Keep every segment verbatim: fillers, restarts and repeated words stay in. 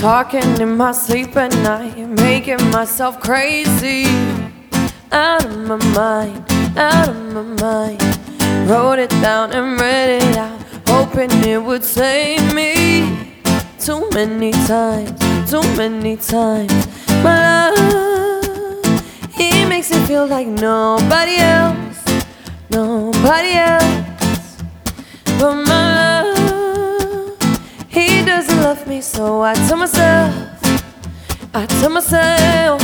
Talking in my sleep at night, making myself crazy. Out of my mind, out of my mind. Wrote it down and read it out, hoping it would save me. Too many times, too many times. My love, he makes me feel like nobody else, nobody else. But my love, he doesn't love me, so I tell myself, I tell myself.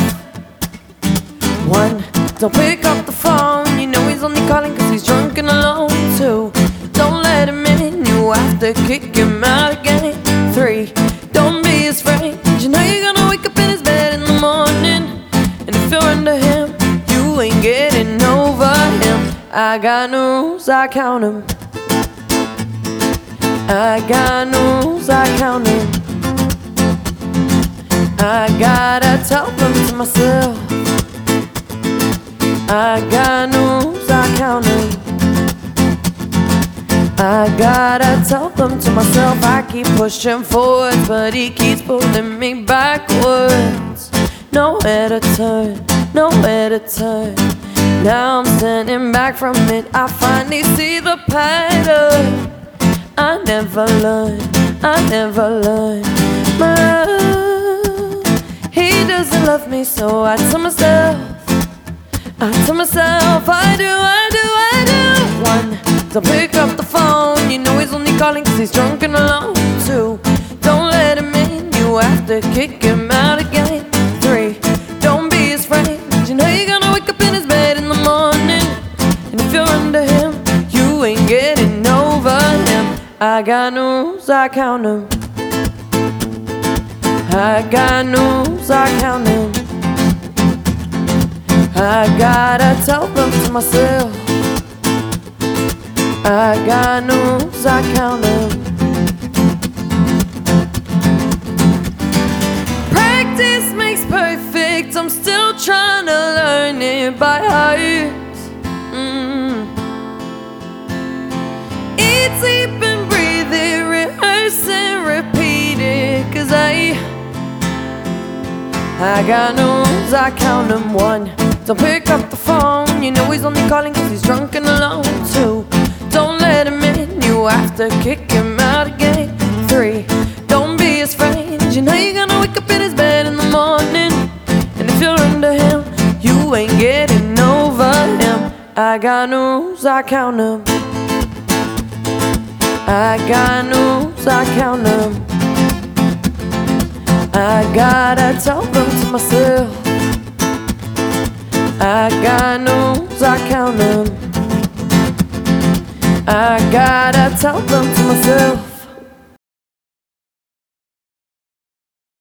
One, don't pick up the phone, you know he's only calling cause he's drunk and alone. Two, don't let him in, you have to kick him out again. Three, don't be his friend, you know you're gonna wake up in his bed in the morning. And if you're under him, you ain't getting over him. I got no rules, I count them. I got no rules, I count them. I gotta tell them to myself. I got no rules, I count them. I gotta tell them to myself. I keep pushing forward, but he keeps pulling me backwards. Nowhere to turn, nowhere to turn. Now I'm standing back from it, I finally see the pattern. I never learned, I never learned. My love, he doesn't love me, so I tell myself, I tell myself, I do, I do, I do. One, don't pick up the phone, you know he's only calling cause he's drunk and alone. Two, don't let him in, you have to kick him out again. Three, don't be his friend, you know you're gonna wake up in his bed in the morning. And if you're under him, you ain't getting over him. I got no rules, I count them. I got no rules, I count them. I gotta tell them to myself. I got no rules, I count them. Practice makes perfect, I'm still trying to learn it by heart. mm. Eat, sleep and breathe it, rehearse and repeat it. Cause I I got no rules, I count them. One, don't pick up the phone, you know he's only calling cause he's drunk and alone. Two, don't let him in, you have to kick him out again. Three, don't be his friend, you know you're gonna wake up in his bed in the morning. And if you're under him, you ain't getting over him. I got no rules, I count them. I got no rules, I count them. I gotta tell them to myself. I got no rules, I count them. I gotta tell them to myself.